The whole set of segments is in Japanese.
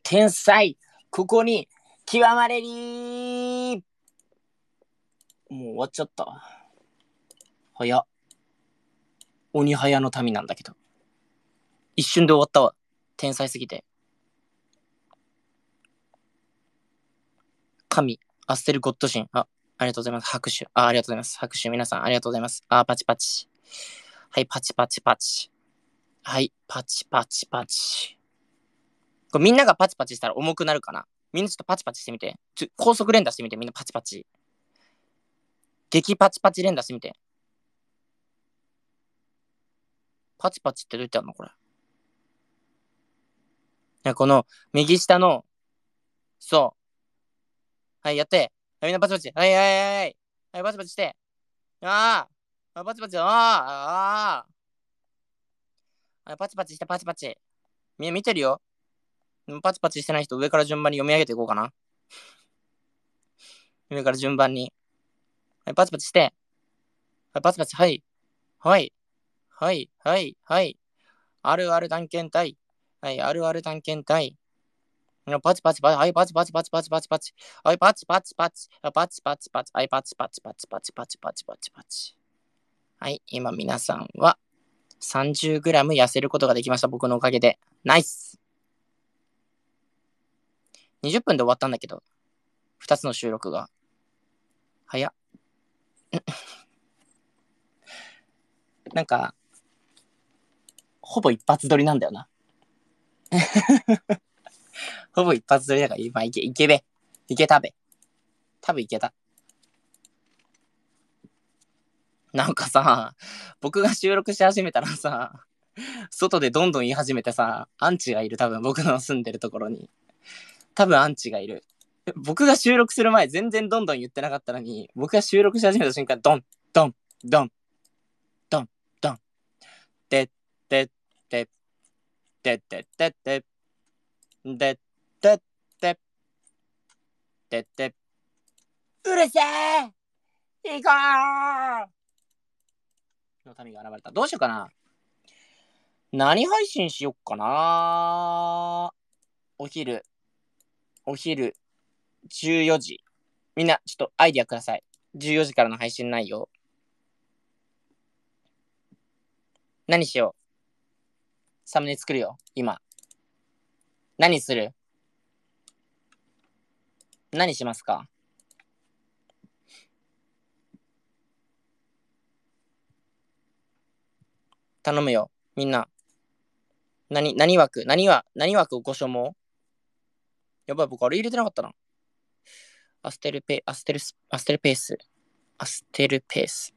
天才ここに極まれり。もう終わっちゃった。早っ。鬼早の民なんだけど。一瞬で終わったわ。天才すぎて。神、アステル・ゴッドシン。ありがとうございます。拍手。ありがとうございます。拍手。皆さん、ありがとうございます。パチパチ。はい、パチパチパチ。はい、パチパチパチ。これみんながパチパチしたら重くなるかな。みんなちょっとパチパチしてみて。高速連打してみて。みんなパチパチ。激パチパチ連打してみて。パチパチってどうやってやるのこれ。この右下の、そう。はい、やって。はい、みんなパチパチ。はいはいはいはい。はい、パチパチして。パチパチ。はい、パチパチして、パチパチ。みんな見てるよ。パチパチしてない人、上から順番に読み上げていこうかな。上から順番に。はい、パチパチして。はい、パチパチ。はい。はい。はい。はい。はい。あるある探検隊。はい、あるある探検隊。パチパチパチ。はい、パチパチパチパチパチパチ。はい、パチパチパチ。パチパチパチ。はい、パチパチパチパチパチパチパチパチ。はい、今皆さんは 30g 痩せることができました。僕のおかげで。ナイス。20分で終わったんだけど、2つの収録が。早っ。なんか、ほぼ一発撮りなんだよな。ほぼ一発撮りだから、今いけべ。いけたべ。多分いけた。なんかさ、僕が収録し始めたらさ、外でどんどん言い始めてさ、アンチがいる。多分僕の住んでるところに。多分アンチがいる。僕が収録する前全然どんどん言ってなかったのに、僕が収録し始めた瞬間、ドン、ドン、ドン、ドン、ドン。でってってってってってってでってってってってうるせえ行こうの民が現れた。どうしようかな。何配信しよっかな。お昼14時。みんなちょっとアイディアください。14時からの配信内容。何しよう。サムネ作るよ。今。何する？何しますか？頼むよ。みんな。何枠ご所望？やばい、僕あれ入れてなかったな。アステルペース。アステルペース。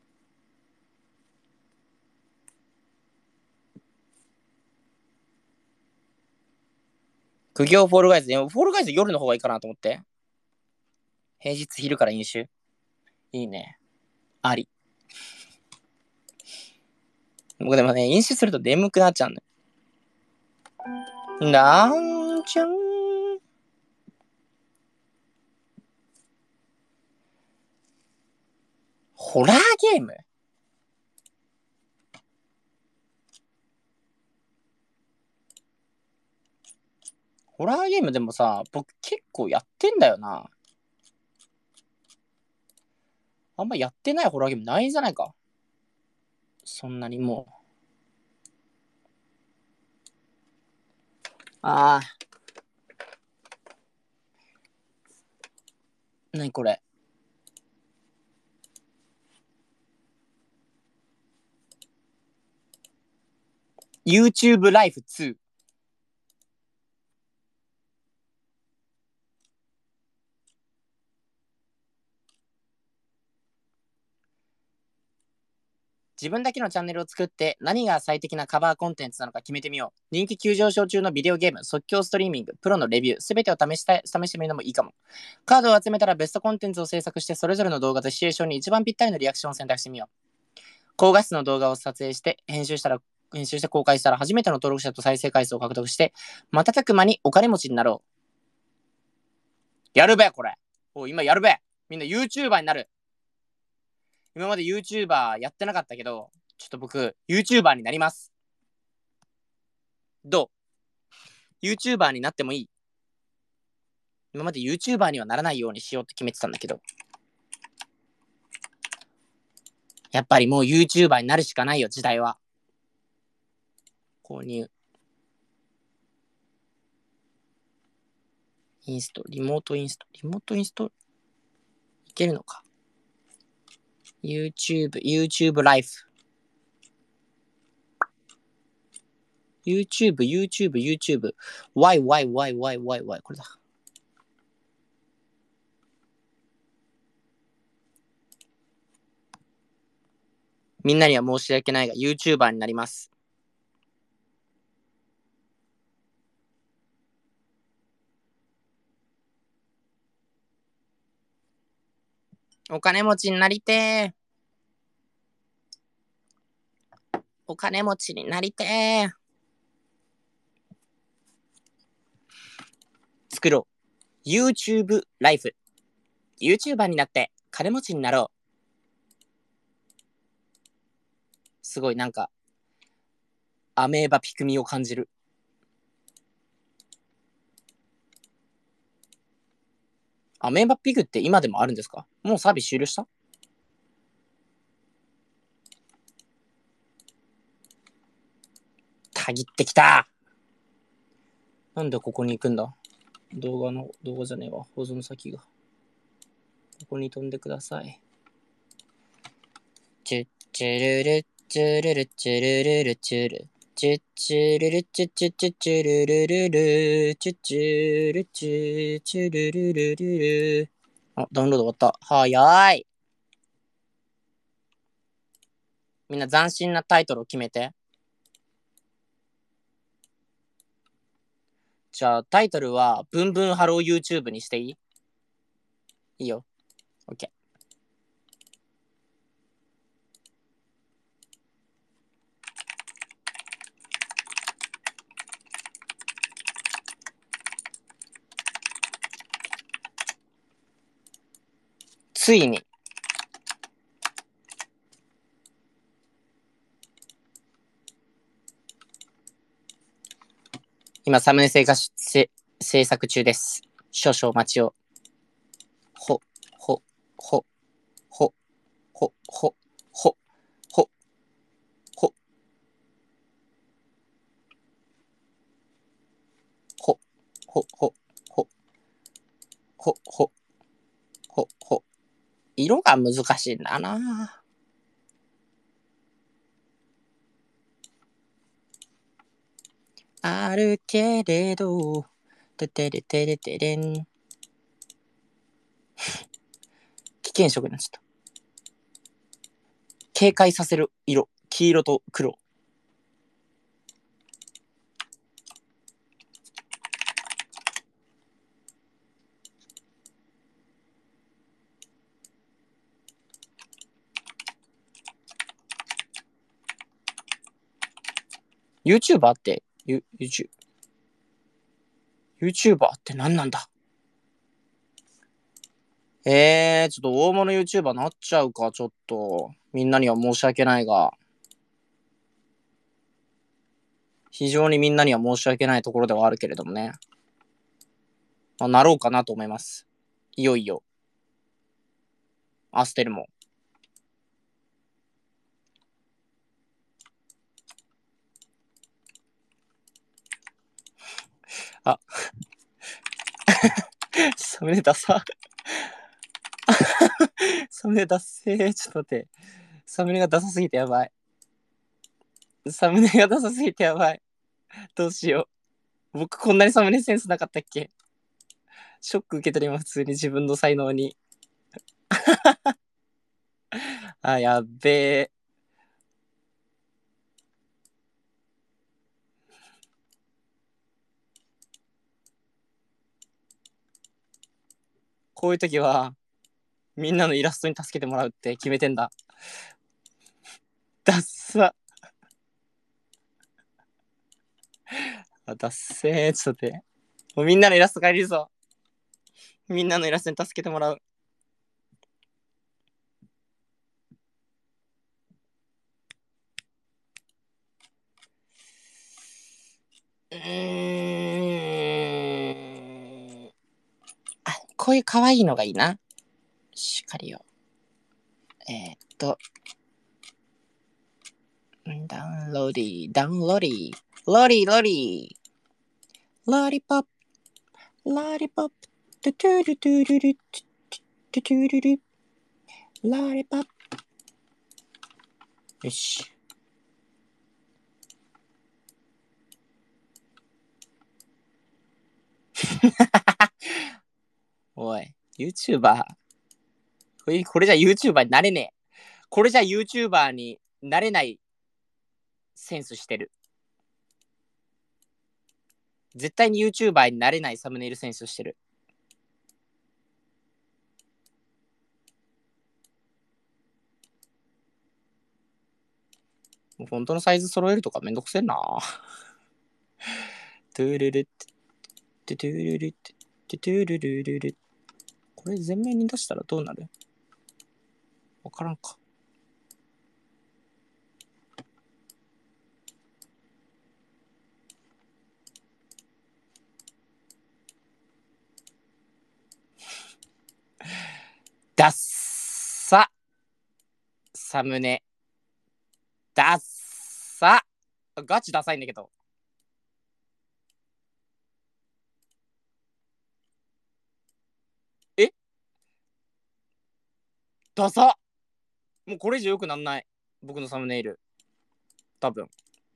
苦行フォールガイズ。フォールガイズ夜の方がいいかなと思って。平日昼から飲酒。いいね。あり。僕でもね、飲酒すると眠くなっちゃうんだよ。なんちゃん。ホラーゲーム？ホラーゲームでもさ、僕結構やってんだよな。あんまやってないホラーゲームないじゃないか。そんなにもう。なにこれ。YouTube Life 2。自分だけのチャンネルを作って何が最適なカバーコンテンツなのか決めてみよう。人気急上昇中のビデオゲーム、即興ストリーミング、プロのレビュー、すべてを試してみるのもいいかも。カードを集めたらベストコンテンツを制作して、それぞれの動画とシチュエーションに一番ぴったりのリアクションを選択してみよう。高画質の動画を撮影して編集して公開したら初めての登録者と再生回数を獲得して、瞬く間にお金持ちになろう。やるべこれ。今やるべ。みんな YouTuber になる。今まで YouTuber やってなかったけど、ちょっと僕 YouTuber になります。どう？ YouTuber になってもいい？ 今まで YouTuber にはならないようにしようって決めてたんだけど、やっぱりもう YouTuber になるしかないよ、時代は。購入。インスト、リモートインストいけるのか。YouTube ライフ。YouTube。Why。これだ。みんなには申し訳ないが YouTuber になります。お金持ちになりてー。お金持ちになりてー。作ろう。YouTube ライフ。YouTuber になって金持ちになろう。すごいなんか、アメーバピクミを感じる。アメーバピグって今でもあるんですか？もうサービス終了した？たぎってきた。なんでここに行くんだ？動画じゃねえわ。保存先が。ここに飛んでください。チュッチュルルチュルルチュルルルチュル。チュッチュルルチュチュチュチュルルルルチュチュルチュチュルルルルル。あ、ダウンロード終わった。早い。みんな斬新なタイトルを決めて。じゃあタイトルはブンブンハロー YouTube にしていい？いいよ。OK。ついに今サムネ制作中です。少々お待ちを。ほ、ほ、ほ、ほ、ほ、ほ、ほ、ほ、ほ、ほ、ほ、ほ、ほ、ほ、ほ、ほ、ほ。色が難しいんだな。あるけれど、ててれてれてれん。危険色になっちゃった。警戒させる色。黄色と黒。YouTuber って、YouTuber って何なんだ？ちょっと大物 YouTuber なっちゃうか、ちょっと。みんなには申し訳ないが。非常にみんなには申し訳ないところではあるけれどもね。まあ、なろうかなと思います。いよいよ。アステルも。あ、サムネダサ。サムネダッセー。ちょっと待って。サムネがダサすぎてやばい。サムネがダサすぎてやばい。どうしよう。僕こんなにサムネセンスなかったっけ？ショック受け取ります。普通に自分の才能に。あ、やっべえ。こういう時は、みんなのイラストに助けてもらうって決めてんだ。ダッサ。あ、ダッセー。ちょっと待って。もうみんなのイラスト借りるぞ。みんなのイラストに助けてもらう。うーん。 こういう可愛いのがいいな。しかりよ。ダウンローディー、ダウンローディー、ロリー、ロリー、ロリポップ、ロリポップ、トゥトゥルトゥルル、トゥトゥルル、ロリポップ。よし。おい、YouTuber。これじゃ YouTuber になれねえ。これじゃ YouTuber になれないセンスしてる。絶対に YouTuber になれないサムネイルセンスしてる。もうフォントのサイズ揃えるとかめんどくせえな。トゥルルトゥトゥルルトゥトゥルルルル。これ全面に出したらどうなる？わからんか。ダッササムネ。ダッサ。ガチダサいんだけど。え、ダサ。もうこれ以上良くなんない。僕のサムネイル。多分。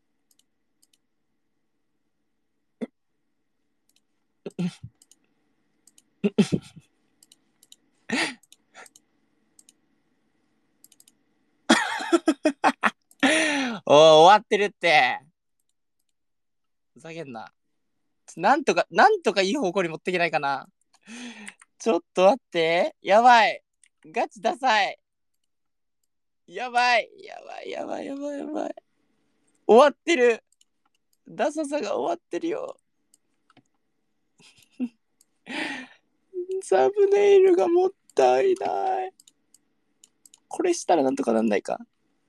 終わってるって。ふざけんな。なんとかいい方向に持っていけないかな。ちょっと待って。やばい。ガチダサい。やばい。やばい、やばい、やばい、やばい。終わってる。ダサさが終わってるよ。サムネイルがもったいない。これしたらなんとかなんないか。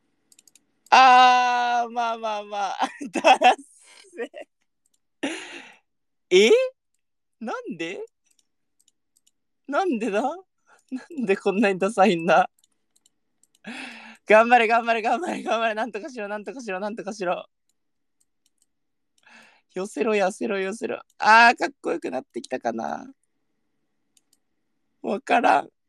まあまあまあ。だらせ。え、なんでなんでだ、なんでこんなにダサいんだ。頑張れ、頑張れ、頑張れ、頑張れ。なんとかしろ、なんとかしろ、なんとかしろ。寄せろ、寄せろ、寄せろ。かっこよくなってきたかな。わからん。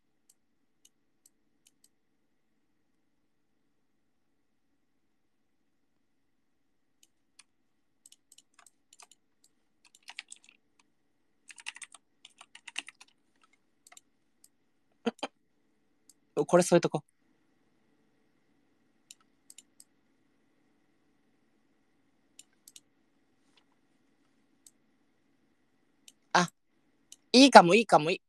これそういうとこ。あ、いいかも、いいかも、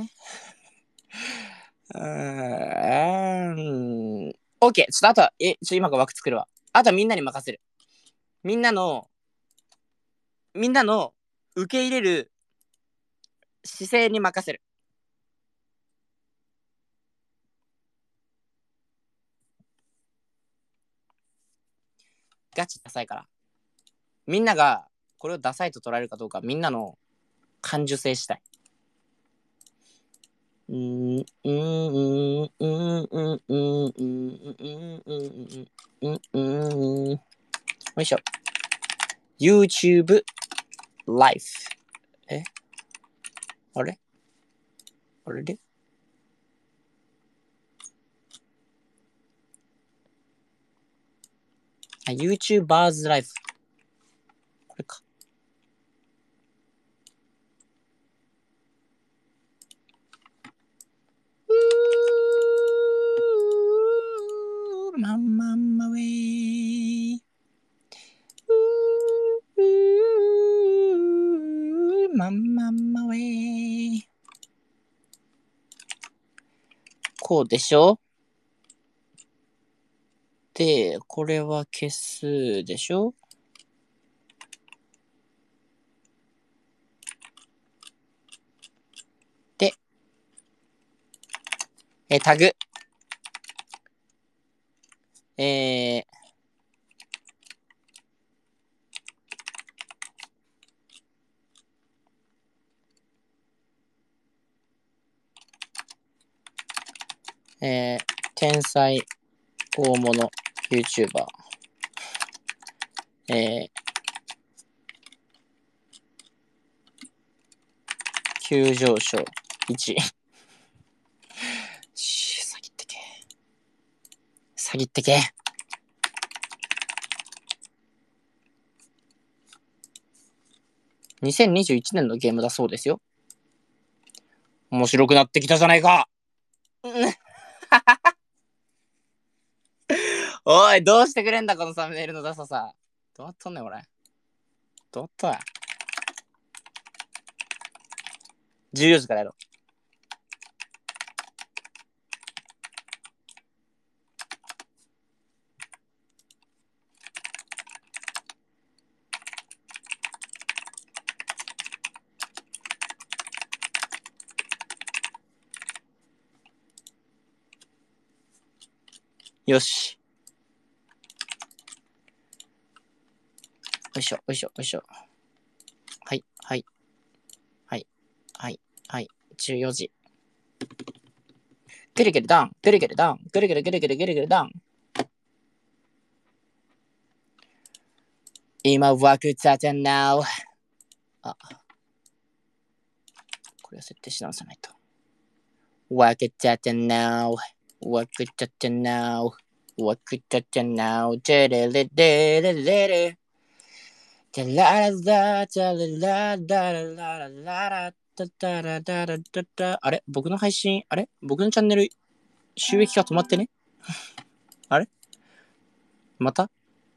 オッケー。ちょっとあとは、今から枠作るわ。あとはみんなに任せる。みんなの、みんなの受け入れる姿勢に任せる。ガチダサいから。みんながこれをダサいと捉えるかどうか、みんなの感受性したい。よいしょ。YouTube ライフ。あれあれでYouTubers ライフ。これか。マンマンマウェイ。マンマンマウェイ。こうでしょ。で、これは消すでしょ。で、タグ。 天才大物 YouTuber。急上昇1。詐欺ってけ。詐欺ってけ。2021年のゲームだそうですよ。面白くなってきたじゃないか。おい、どうしてくれんだ、このサムネイルのダサさ。どうなっとんねん、これ。どうなっとんや。14時からやろう。よし。よいしょ、よいしょ、よいしょ。はい、はい、はい、はい、はい、14時。ぐるぐるダウン、ぐるぐるダウン、ぐるぐるぐるぐるぐるぐるダウン。今枠立てなお。あ、これは設定し直さないと。枠立てなお。枠立てなお。枠立てなお。チェレレレレレレ。チャラララチャララララララララタタラタラタタ。あれ僕の配信、あれ僕のチャンネル収益が止まってね。あれまた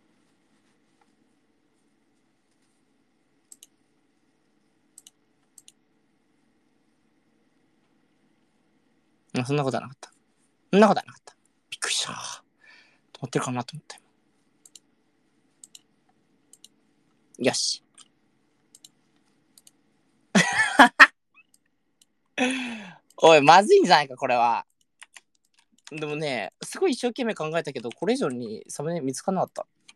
そんなことはなかった。そんなことはなかった。びっくりした。止まってるかなと思って。よし。おい、まずいんじゃないか、これは。でもね、すごい一生懸命考えたけど、これ以上にサムネ見つからなかった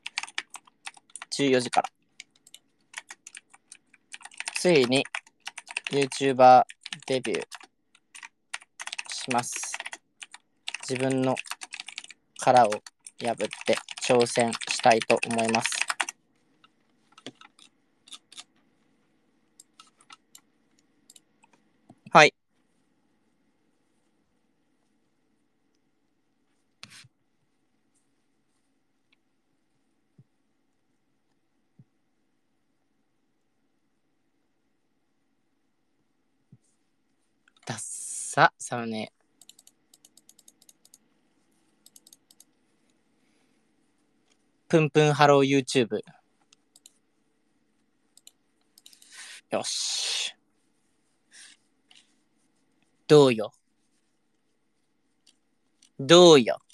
。14時から。ついに YouTuber デビューします。自分の殻を破って挑戦したいと思います。はい。ダッサ、サムネ。プンプンハロー YouTube。よし。どうよ。どうよ。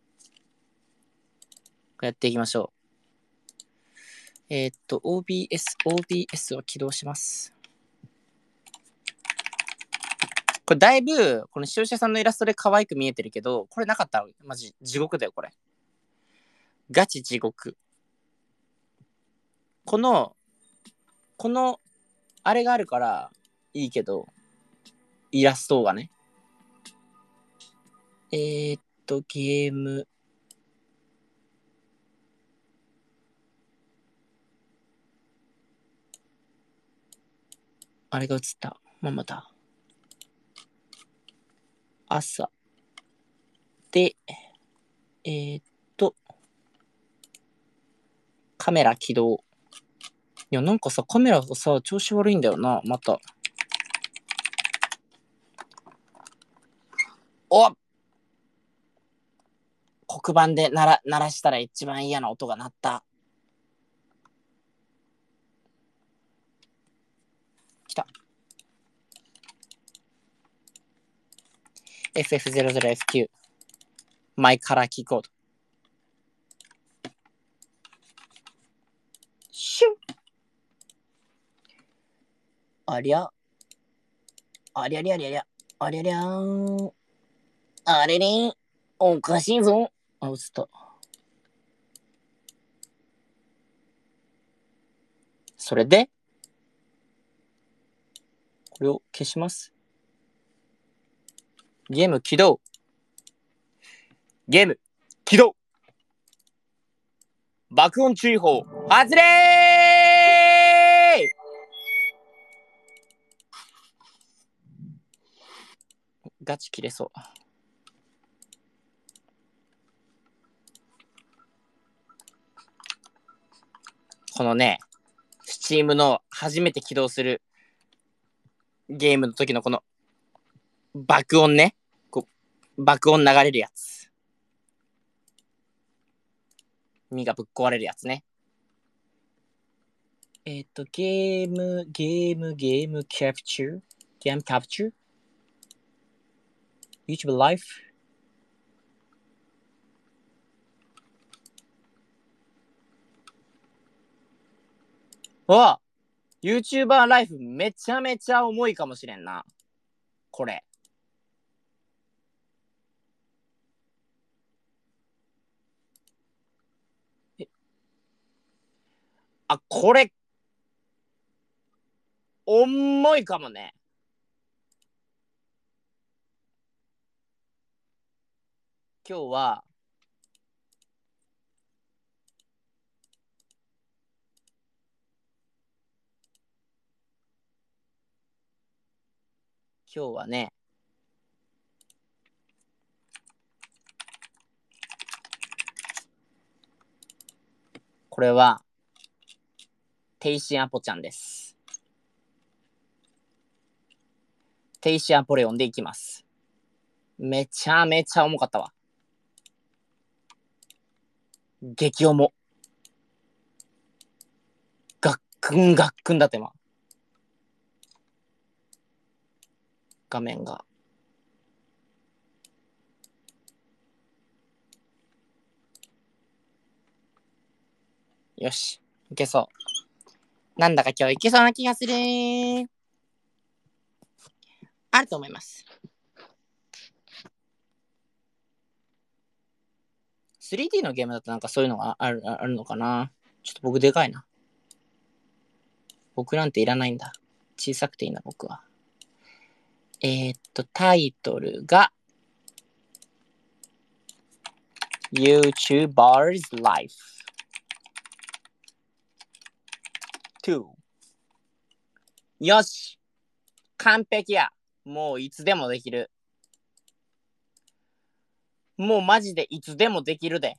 やっていきましょう。OBS を起動します。これだいぶ、この視聴者さんのイラストで可愛く見えてるけど、これなかったらマジ地獄だよ、これ。ガチ地獄。この、あれがあるからいいけど、イラストがね。ゲーム。あれが映った。また。朝。で、カメラ起動。いや、なんかさ、カメラがさ、調子悪いんだよな、また。お黒板で鳴らしたら一番嫌な音が鳴った。来た。FF00F9。マイカラーキーコード。シュッありゃ。ありゃりゃりゃりゃ。ありゃりゃーん。あれれん。おかしいぞ。あ、映った。それで、これを消します。ゲーム起動。 ゲーム起動。爆音注意報発令。ガチ切れそう。このね、スチームの初めて起動するゲームの時のこの爆音ね、爆音流れるやつ。身がぶっ壊れるやつね。ゲームキャプチュー YouTube ライフ。わ YouTuber ライフめちゃめちゃ重いかもしれんな。これ。あ、これ、重いかもね。今日は、ね、これは、テイシンアポちゃんです。テイシンアポレオンでいきます。めちゃめちゃ重かったわ。激重。ガックンガックンだって今。画面が。よし。いけそう。なんだか今日いけそうな気がする。あると思います。3D のゲームだとなんかそういうのがあるのかな。ちょっと僕でかいな。僕なんていらないんだ。小さくていいな、僕は。タイトルが YouTuber's Life 2。よし、完璧や。もういつでもできる。もうマジでいつでもできるで。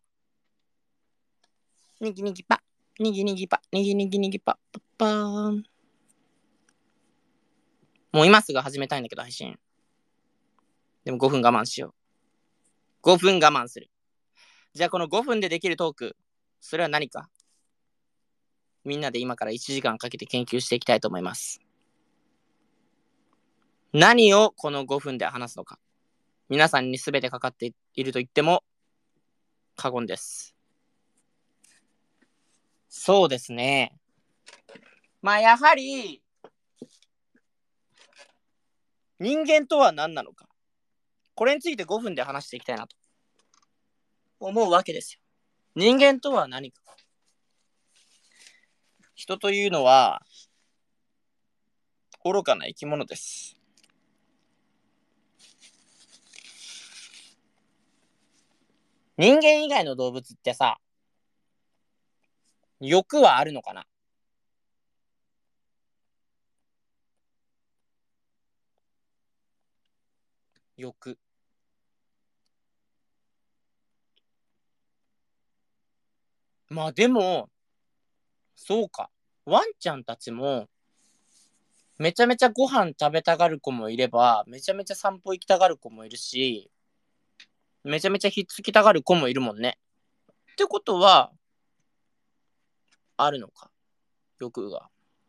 にぎにぎぱ、にぎにぎぱ、にぎにぎにぎぱ、パッパーン。もう今すぐ始めたいんだけど、配信。でも5分我慢しよう。5分我慢する。じゃあこの5分でできるトーク、それは何か。みんなで今から1時間かけて研究していきたいと思います。何をこの5分で話すのか。皆さんに全てかかっていると言っても過言です。そうですね。まあやはり人間とは何なのか。これについて5分で話していきたいなと思うわけですよ。人間とは何か。人というのは愚かな生き物です。人間以外の動物ってさ、欲はあるのかな。欲。まあでも、そうか。ワンちゃんたちも、めちゃめちゃご飯食べたがる子もいれば、めちゃめちゃ散歩行きたがる子もいるし、めちゃめちゃひっつきたがる子もいるもんね。ってことは、あるのか。欲が。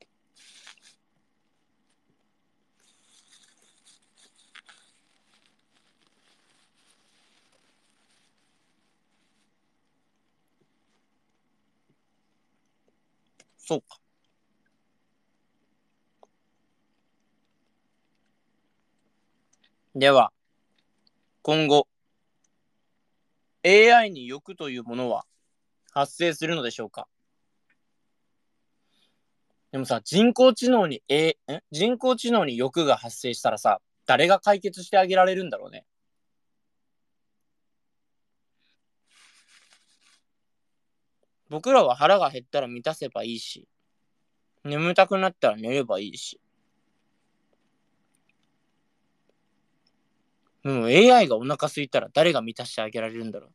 そうか。では、今後、AI に欲というものは発生するのでしょうか。でもさ、人工知能に欲が発生したらさ、誰が解決してあげられるんだろうね。 僕らは腹が減ったら満たせばいいし、眠たくなったら寝ればいいし。もう AI がお腹空いたら誰が満たしてあげられるんだろう。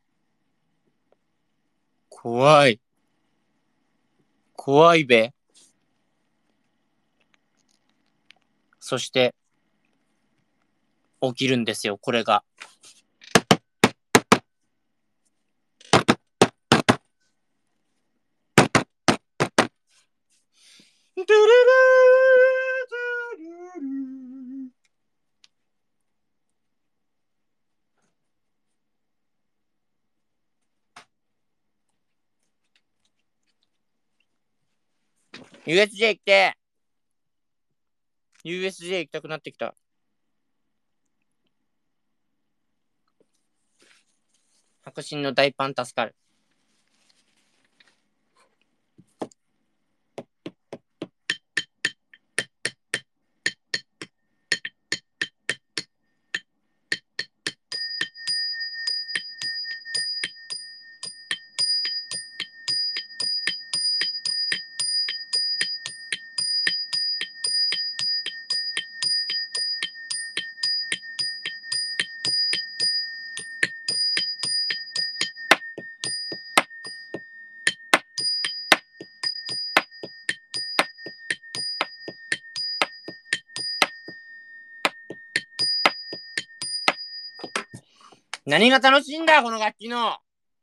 怖い。怖いべ。そして、起きるんですよ、これが。ドゥルルードゥルルー。USJ 行って。USJ 行きたくなってきた。白真の大パン助かる。何が楽しいんだこの楽器の。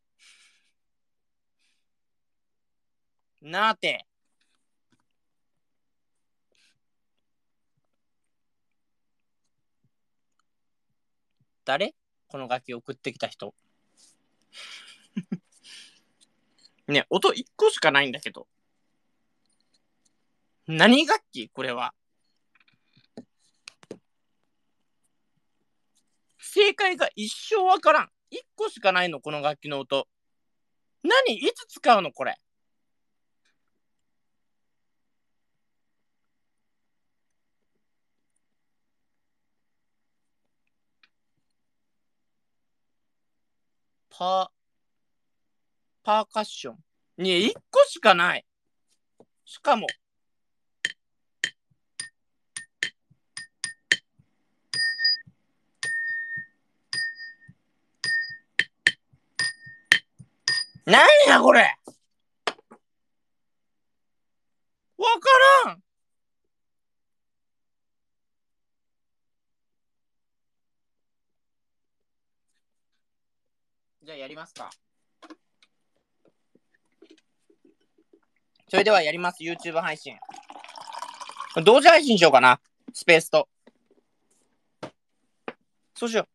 なーて。誰この楽器送ってきた人。ね、音1個しかないんだけど。何楽器これは。正解が一生わからん。1個しかないの、この楽器の音。何いつ使うのこれ。パーカッション。ねえ、1個しかない。しかも、何やこれ。わからん。じゃあやりますか。それではやります。YouTube 配信。同時配信しようかな。スペースと。そうしよう。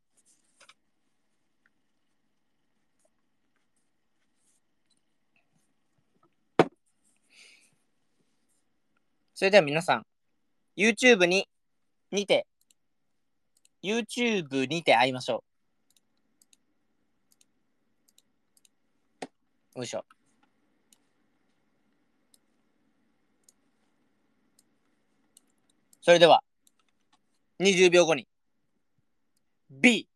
それでは皆さん、YouTube にて、YouTube にて会いましょう。よいしょ。それでは、20秒後に、B